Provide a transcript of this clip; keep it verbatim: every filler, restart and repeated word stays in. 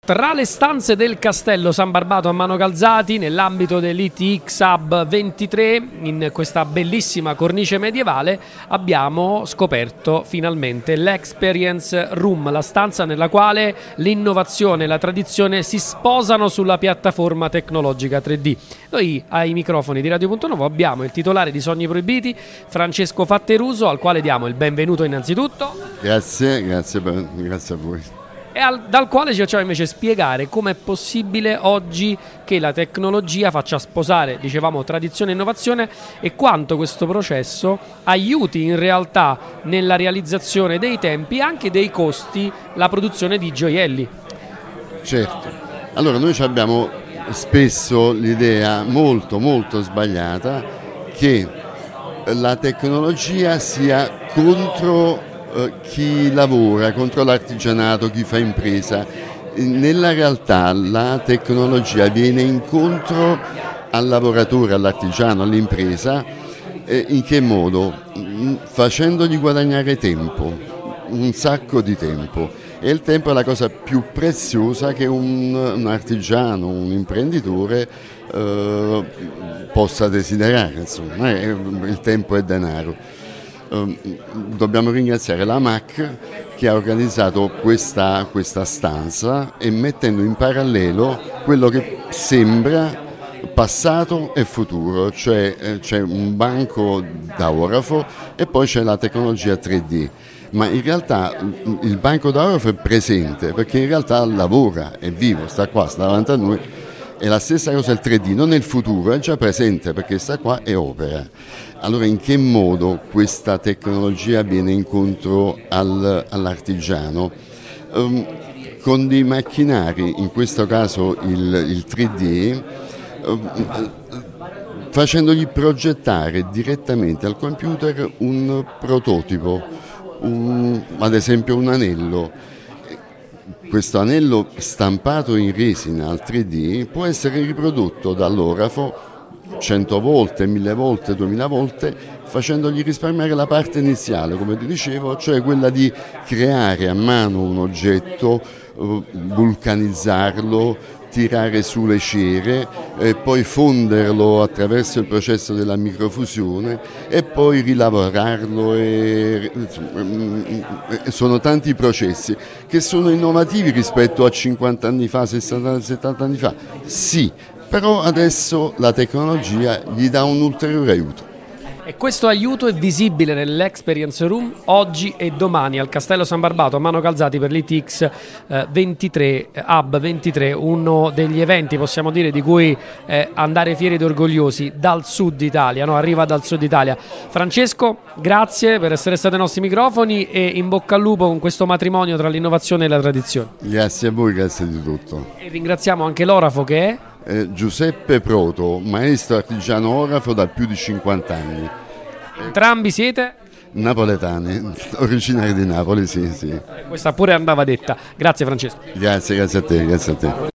Tra le stanze del Castello San Barbato a Mano Calzati, nell'ambito dell'I T X Hub ventitré, in questa bellissima cornice medievale, abbiamo scoperto finalmente l'Experience Room, la stanza nella quale l'innovazione e la tradizione si sposano sulla piattaforma tecnologica tre D. Noi ai microfoni di Radio Punto Nuovo abbiamo il titolare di Sogni Proibiti, Francesco Fatteruso, al quale diamo il benvenuto innanzitutto. Grazie, grazie, grazie a voi. E al, dal quale ci facciamo invece spiegare come è possibile oggi che la tecnologia faccia sposare, dicevamo, tradizione e innovazione, e quanto questo processo aiuti in realtà nella realizzazione dei tempi e anche dei costi la produzione di gioielli. Certo, allora noi abbiamo spesso l'idea molto molto sbagliata che la tecnologia sia contro chi lavora, contro l'artigianato, chi fa impresa. Nella realtà la tecnologia viene incontro al lavoratore, all'artigiano, all'impresa. In che modo? Facendogli guadagnare tempo, un sacco di tempo, e il tempo è la cosa più preziosa che un, un artigiano, un imprenditore eh, possa desiderare. Insomma, il tempo è denaro. Uh, dobbiamo ringraziare la M A C che ha organizzato questa, questa stanza, e mettendo in parallelo quello che sembra passato e futuro, cioè eh, c'è un banco da orafo e poi c'è la tecnologia tre D, ma in realtà il banco da orafo è presente perché in realtà lavora, è vivo, sta qua, sta davanti a noi. E la stessa cosa il tre D, non è il futuro, è già presente perché sta qua e opera. Allora in che modo questa tecnologia viene incontro al, all'artigiano? Um, con dei macchinari, in questo caso il, il tre D, um, facendogli progettare direttamente al computer un prototipo, un, ad esempio un anello. Questo anello stampato in resina al tre D può essere riprodotto dall'orafo cento volte, mille volte, duemila volte, facendogli risparmiare la parte iniziale, come ti dicevo, cioè quella di creare a mano un oggetto, vulcanizzarlo, tirare su le cere, e poi fonderlo attraverso il processo della microfusione e poi rilavorarlo. E, insomma, sono tanti processi che sono innovativi rispetto a cinquanta anni fa, sessanta, settanta anni fa, sì, però adesso la tecnologia gli dà un ulteriore aiuto. E questo aiuto è visibile nell'Experience Room oggi e domani al Castello San Barbato a Mano Calzati per l'I T X ventitré, Hub ventitré, uno degli eventi, possiamo dire, di cui eh, andare fieri ed orgogliosi dal sud Italia, no? Arriva dal sud Italia. Francesco, grazie per essere stato ai nostri microfoni e in bocca al lupo con questo matrimonio tra l'innovazione e la tradizione. Grazie a voi, grazie di tutto. E ringraziamo anche l'orafo che è? Eh, Giuseppe Proto, maestro artigiano orafo da più di cinquanta anni. Entrambi siete? Napoletani, originari di Napoli, sì, sì. Questa pure andava detta. Grazie Francesco. Grazie, grazie a te, grazie a te.